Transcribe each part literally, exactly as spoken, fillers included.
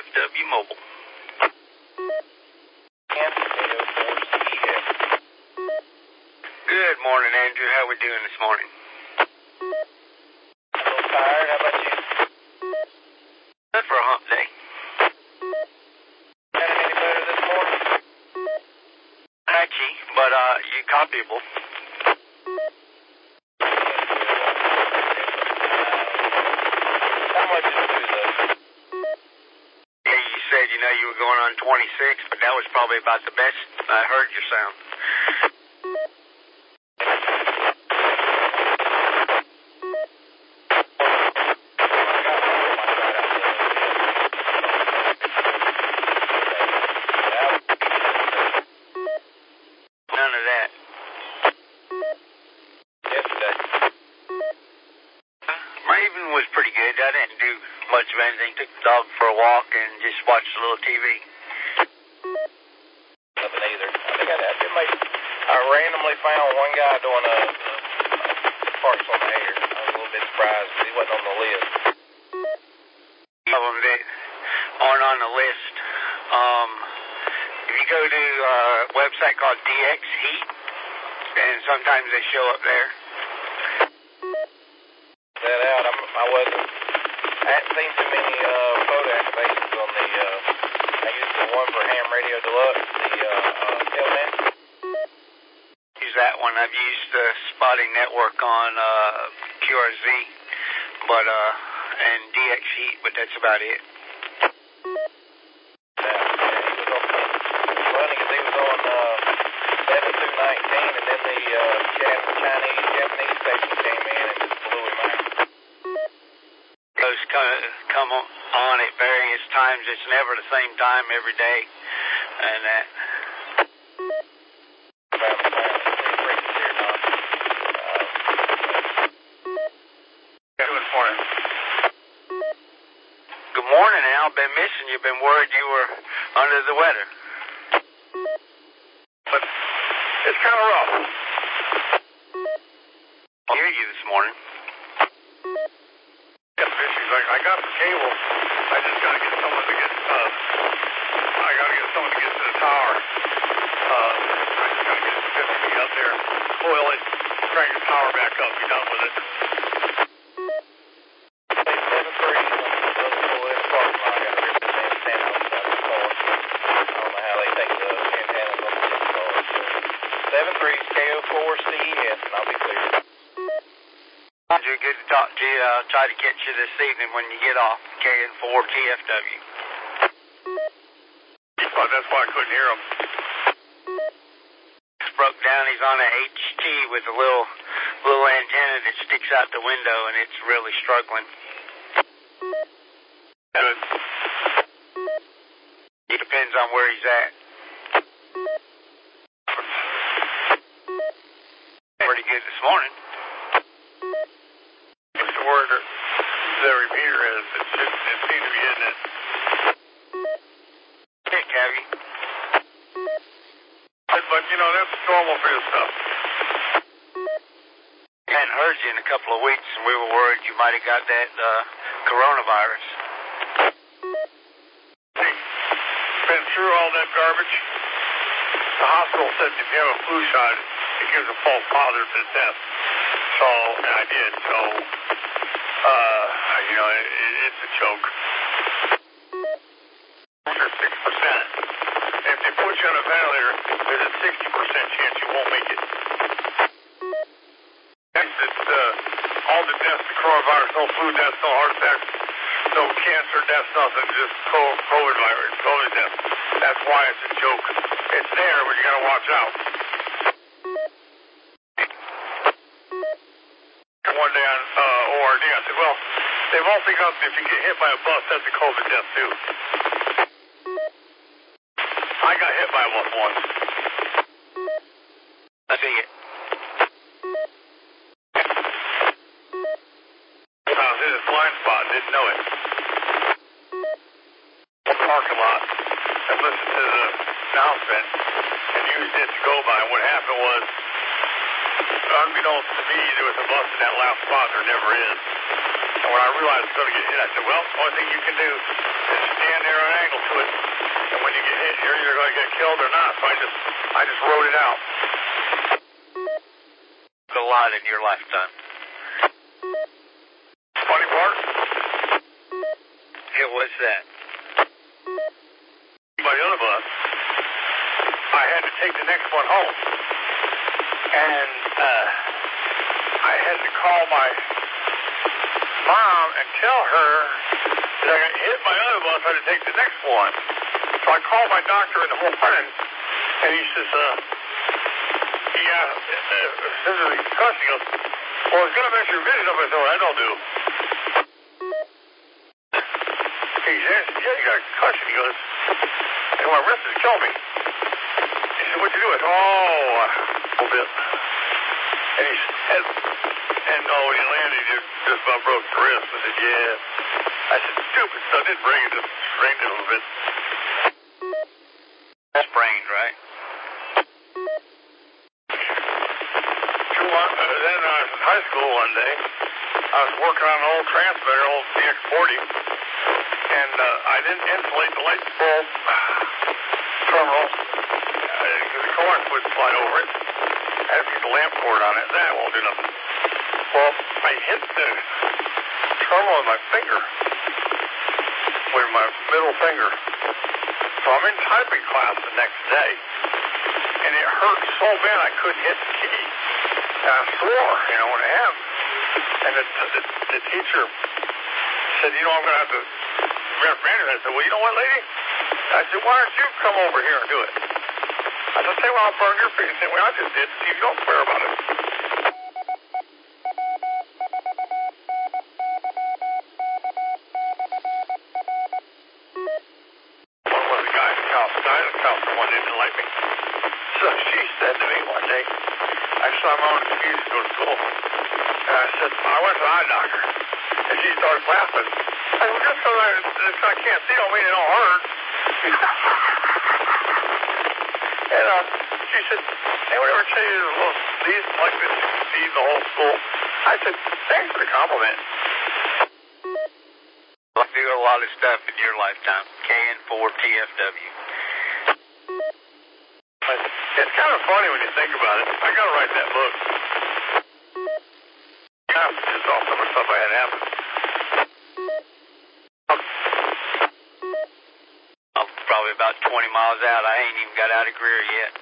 F W Mobile. Good morning, Andrew. How we doing this morning? A little tired. How about you? Good for a hump day. Feeling any better this morning? Patchy, but uh, you copyable. How much is it do though? Yeah, you said you know you were going on twenty-six, but that was probably about the best I heard your sound. None of that. Yesterday. My evening was pretty good. I didn't do much of anything. Took the dog for a walk and just watched a little T V. Nothing either. I think I, I did make. I randomly found one guy doing a, a parts on the air. I was a little bit surprised because he wasn't on the list. Of them that aren't on the list. Um, if you go to a website called D X Heat, and sometimes they show up there. That out. I'm, I wasn't. I hadn't seen too many uh, photo activations on the. Uh, I used the one for Ham Radio Deluxe, the uh, uh, Tailman. Use that one. I've used the Spotting Network on uh, Q R Z, but uh, and D X Heat, but that's about it. Yeah, yeah, he was on. Funny because he was on uh, seven two nineteen, and then the uh, Chinese Japanese station came in and just blew him out. Those come, come on at various times. It's never the same time every day, and that. About the time. Pretty freaky here, Don. Uh, Good morning. Good morning, Al. Been missing you. Been worried you were under the weather. But it's kind of rough. I'll hear you this morning. Like I got the cable. I just got to get someone to get. Uh, I got to get someone to get to the tower. Uh, I just got to get fifty feet up there, coil it, crank the tower back up, be done with it. seven three on the West parking lot. I got to rip this antenna outside the car. I don't know how they take the antennas on the car. seven three is K O four C E S, and I'll be clear. Andrew, good to talk to you. I'll try to catch you this evening when you get off K N four T F W. Oh, that's why I couldn't hear him. It's broke down. He's on an H T with a little little antenna that sticks out the window, and it's really struggling. Good. It depends on where he's at. Pretty good this morning. What's the word that the repeater is? It, should, it seems to be hitting it. Hey, Cabby. But, but, you know, that's normal for this stuff. Hadn't heard you in a couple of weeks, and we were worried you might have got that uh, coronavirus. Hey, been through all that garbage. The hospital said if you have a flu shot, it gives a false positive to the test. So, and I did, so, uh, you know, it, it's a joke. six percent. If they put you on a ventilator, there's a sixty percent chance you won't make it. It's, it's, uh, all the deaths, the coronavirus, no flu deaths, no heart attacks, no cancer deaths, nothing, just COVID virus, COVID deaths. That's why it's a joke. It's there, but you gotta watch out. One day on uh, O R D, I said, well, they've all figured out that if you get hit by a bus, that's a COVID death, too. I got hit by a bus once. I see it. I was in a blind spot, didn't know it. Parking lot. I listened to the announcement and used it to go by. What happened was, unbeknownst to me, there was a bus in that last spot. There never is. And when I realized I was going to get hit, I said, well, the only thing you can do is stand there and just, I just wrote it out. A lot in your lifetime. Funny part? Yeah, what's that? By the other bus, I had to take the next one home. And uh, I had to call my mom and tell her that I got hit by other bus, I had to take the next one. So I called my doctor in the morning, and he says, uh, yeah, this is a concussion. He goes, well, it's going to mess your vision up. I said, well, I don't do. He says, yeah, you got a concussion. He goes, and my wrist has killed me. He said, what'd you do? I said, oh, a little bit. And he said, and oh, when he landed, he just, just about broke the wrist. I said, yeah. I said, stupid stuff. Didn't break it, just strained it a little bit. Sprained, right? Two, uh, then I was in high school one day. I was working on an old transmitter, old D X forty, and uh, I didn't insulate the light bulb terminal because the current would slide over it. I had to put the lamp cord on it. That won't do nothing. Well, I hit the terminal with my finger, with my middle finger. So I'm in typing class the next day, and it hurt so bad I couldn't hit the key. And I swore, you know, when it happened. And the, the, the teacher said, you know, I'm going to have to reprimand her. I said, well, you know what, lady? I said, why don't you come over here and do it? I said, say, well, I'll burn your finger. Say, well, I just did. See, you don't swear about it. One was a guy in the house. The guy in the house, the one didn't like me. So she said to me one day, I saw my own excuse to go to school. And I said, I went to the eye doctor. And she started laughing. I said, well, just because I, I can't see don't mean it don't hurt. And uh, she said, anyone ever tell you there's a little sneeze like this you can see the whole school? I said, thanks for the compliment. I do a lot of stuff in your lifetime. K N four T F W. But it's kind of funny when you think about it. I got to write that book. Yeah, just all some of the stuff I had happen. I'm probably about twenty miles out. I ain't even got out of Greer yet.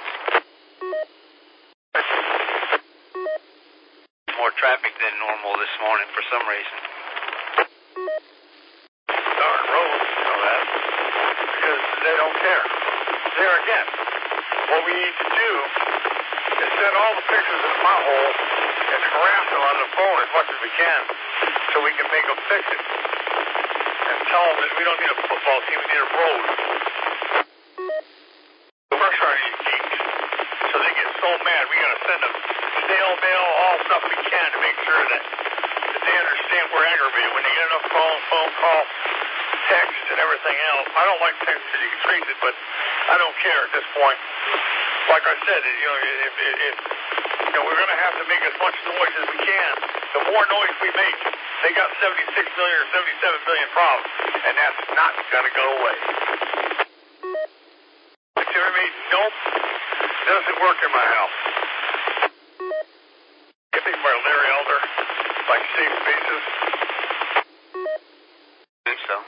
More traffic than normal this morning for some reason. Darn roads, you know that. Because they don't care. There again, what we need to do is send all the pictures of the pothole and harass them on the phone as much as we can so we can make them fix it. And tell them that we don't need a football team, we need a road. Pressure on these geeks so they get so mad we got to send them snail mail, all stuff we can to make sure that, that they understand we're aggravated. When they get enough phone, phone call, text, and everything else. I don't like text because you can trace it, but I don't care at this point. Like I said, you know, if, if, if you know, we're going to have to make as much noise as we can. The more noise we make, they got seventy-six million or seventy-seven million problems, and that's not going to go away. Jeremy, nope, doesn't work in my house. I think by Larry Elder, like Safe Spaces. I think so.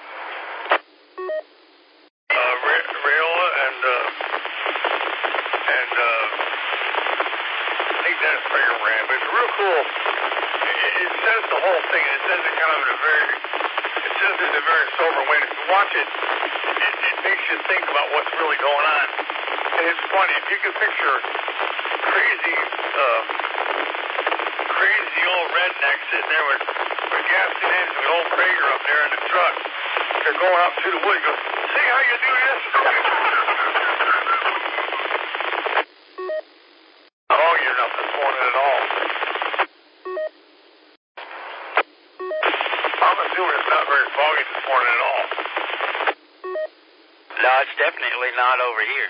Uh, Ray- Rayola and, uh, and, uh, I think Dennis Prager ran, but it's real cool. It, it says the whole thing, and it says it kind of in a very, it says it in a very sober way. If you watch it, it, it makes you think about what's really going on. And it's funny, if you can picture crazy, uh, crazy old redneck sitting there with, with gasoline engine with old Prager up there in the truck. They're going up to the wood. He goes, see how you do this? Oh, you're not this morning at all. I'm assuming it's not very foggy this morning at all. No, it's definitely not over here.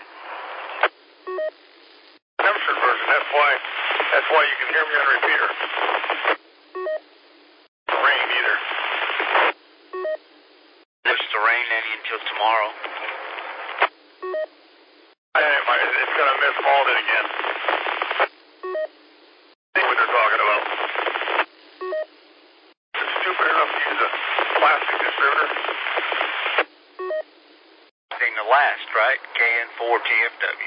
Temperature version, that's why, that's why you can hear me on repeater. Rain either. It's to rain any until tomorrow. Anyway, it's going to miss Malden again. See what they're talking about. It's stupid enough to use a plastic distributor. Seen the last, right? K N four T F W.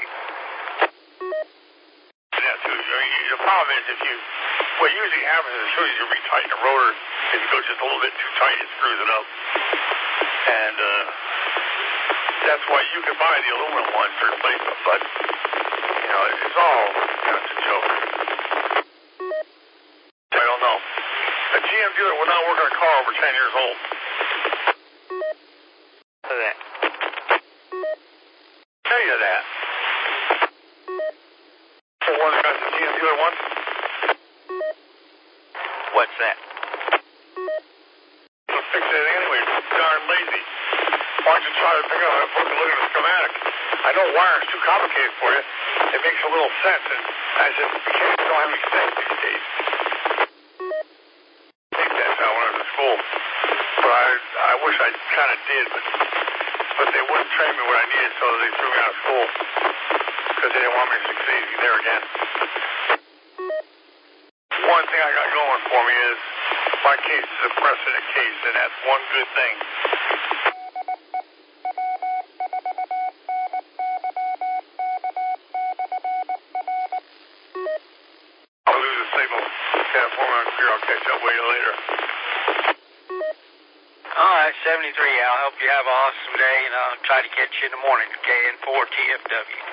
Yeah, too. I mean, the problem is if you, what usually happens is as soon as you retighten the rotor, if you go just a little bit too tight, it screws it up. And uh, that's why you can buy the aluminum ones to replace them, but, you know, it's all, you know, it's a joke. I don't know. A G M dealer will not work on a car over ten years old. Look at that. Tell you that. For one of the guys at G M dealer once. What's that? Don't fix anything anyway. It's darn lazy. Why don't you try to pick up and look at the schematic? I know wiring's too complicated for you. It makes a little sense, and I said, mechanics don't have any sense these days. I think that's how when I was in school. But I, I wish I kind of did, but, but they wouldn't train me what I needed, so they threw me out of school. Because they didn't want me to succeed there again. One thing I got going for me is my case is a precedent case, and that's one good thing. I'll lose the signal. Yeah, four minutes here. I'll catch up with you later. All right, seventy-three. I'll help you have an awesome day, and I'll try to catch you in the morning. K N four T F W.